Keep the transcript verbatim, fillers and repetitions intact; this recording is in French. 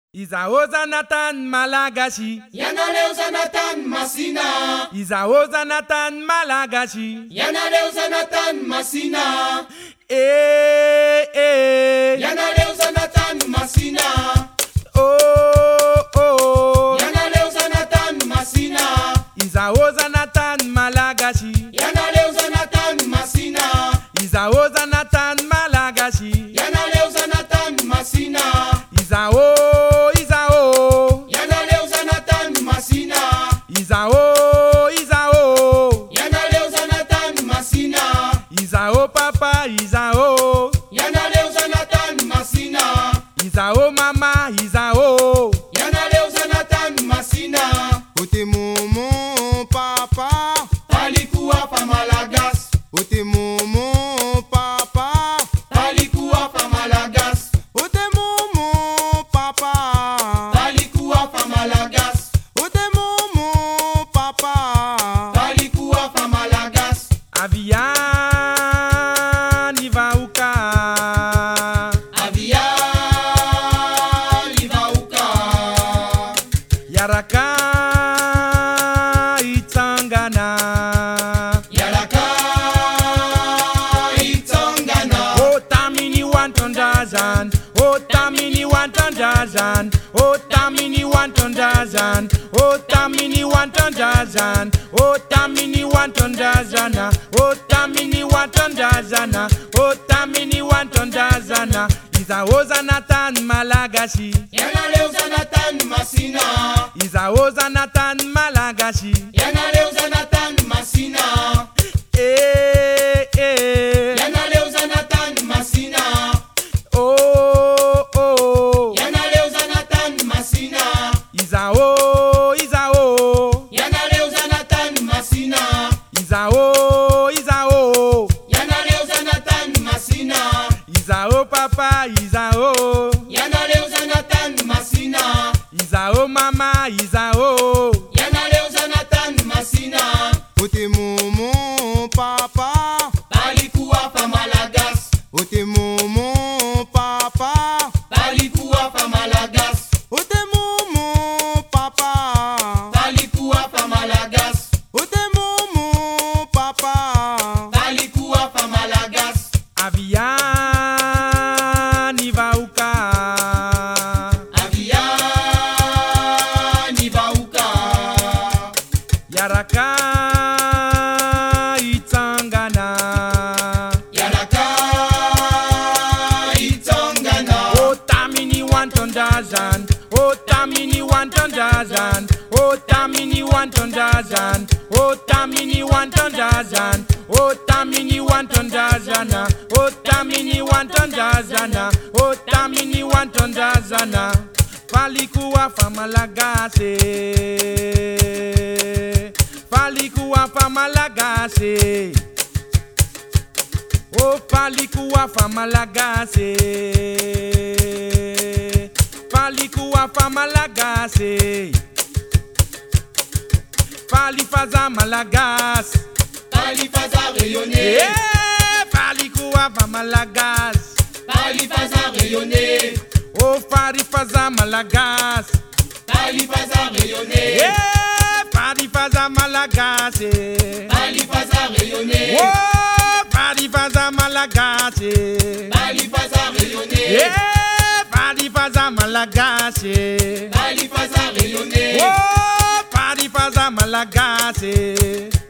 Izaoza Nathan Malagashi. Yanaleuza Nathan Masina. Izaoza Nathan Malagashi. Yanaleuza Nathan Masina. Eh eh. Yanaleuza Nathan Masina. Oh oh. Yanaleuza Nathan Masina. Izaoza Nathan Malagashi. Yanaleuza Nathan Masina. Izaoza Nathan Malagashi. Yanaleuza Nathan Masina. Izao Izao. Yanaleuza Nathan Masina. Izao Izao. Yanaleuza Nathan Masina. Izao papa Izao. Yanaleuza Nathan Masina. Izao mama Izao. Yanaleuza Nathan Masina. Ote momo papa. Palikuwa pa Malagas. Ote momo papa. Palikuwa pa Malagas. Ote momo papa. Palikuwa pa Malagas. Ote momo papa. Palikuwa pa Malagas. Avian Ivauka. Avia Livauka. Yaraka Itangana. Yaraka Itongana. Otamini wantondazan. Otamini wantondazan. Otamini wantondazan. Otamini wantondazan. Otamini wantondazana. Otamini wantondazana. Otamini wantondazana. Izaoza Nathan Malagashi. Yanaleuza Nathan Masina. Izaoza Nathan Malagashi. Yanaleuza Nathan Masina. Eh eh. Yanaleuza Nathan Masina. Oh oh. Yanaleuza Nathan Masina. Izao Izao. Yanaleuza Nathan Masina. Izao Izao. Yanaleuza Nathan Masina. Izao papa Izao. Yanaleuza Nathan Masina. Izao mama Izao. Yanaleuza Nathan Masina. Ote momo papa. Palikuwa pa Malagas. Ote momo papa. Palikuwa pa Malagas. Ote momo papa. Palikuwa pa Malagas. Ote momo papa. Palikuwa pa Malagas. Avian Ivauka. Avia Livauka. Yaraka Itangana. Yaraka Itongana. Otamini wantondazan. Otamini wantondazan. Otamini wantondazan. Otamini wantondazan. Otamini wantondazana. Otamini wantondazana. Otamini wantondazana. Palikuwa fa Malagase. Palikuwa fa Malagase. Oh, palikuwa fa Malagase. Palikuwa fa Malagase. Palifaza Malagas. Palifaza rayonner. Eh, palikuwa fa Malagas. Palifaza rayonner. Oh, palifaza Malagas. Palifaza rayonner. Eh, palifaza Malagas. Palifaza rayonner. Oh, palifaza Malagas. Palifaza rayonner. Eh, palifaza Malagas. Palifaza rayonner. Oh, palifaza Malagas.